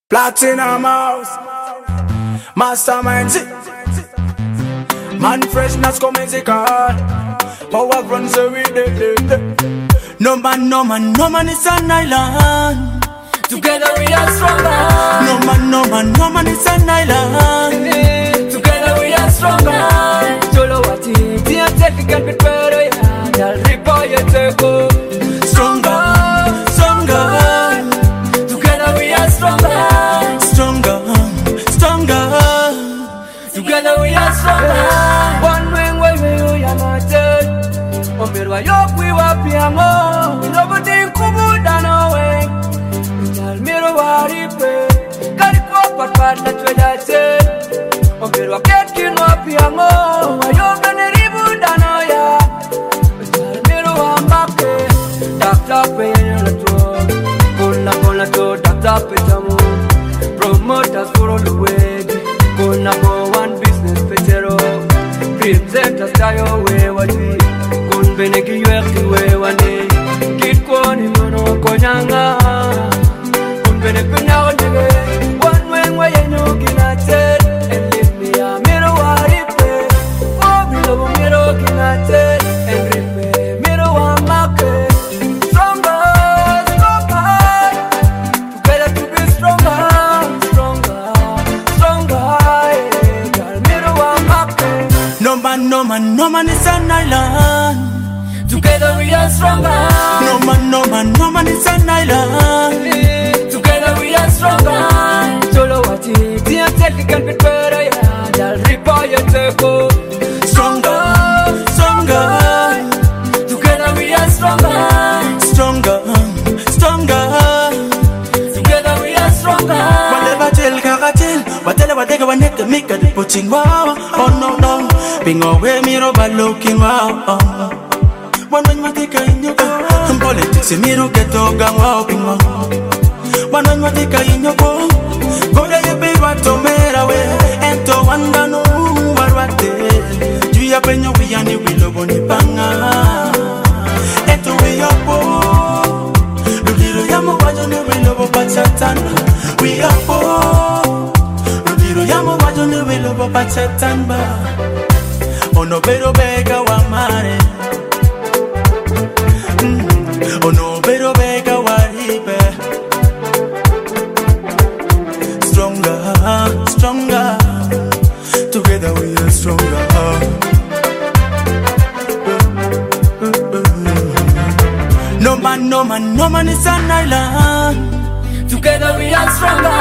Platinum House, Mastermind, man freshness come musical. Power runs away. No man is an island. Together we are stronger. No man is an island. Together we are stronger. Cholo wati, tia tefi can be better. Dal ripo yeteko. Stronger. Together we are stronger. Together we are stronger. One way we are not dead. Omerwa yok we wapiamo. Nobody kubuda no way. Miro waripe. Kari kwa pat na twedate. Omerwa ketkin wapiamo. Ayoga neribu dano ya. Miro wambake. Tap we na to. Kola to tap petamo. Promoters for all the way. Go number one business petero. Present a style way what we. Gun beneki yuerti way one day. Kid koni mono konyanga. Gun beneki nyago nige. One way you know kinated. And leave me a miro waripe. Oh below miro kinated. And ripe miro wamake. Stronger. Together to be stronger. No man is an island. Together we are stronger. No man is an island. Together we are stronger. Cholo wati, tia tefi can be better. Dal ripo yeteko. Stronger. Together we are stronger. Together we are stronger. Whatever tell karatel, whatever they go and make the putting wow. Oh no. Being away, miro looking wow. One when you take in your politics, miro get to go wow. One when you take in your go there, you be what to make away. And to one down, what day. Do you have any way and you will love on the banga? And to be your boy. The little yamo, what you will love about Satan. We are poor. The little yamo, what you will love about Satan. Ono pero bega wa mare. Ono pero bega wa ribe. Stronger. Together we are stronger. No man is an island. Together we are stronger.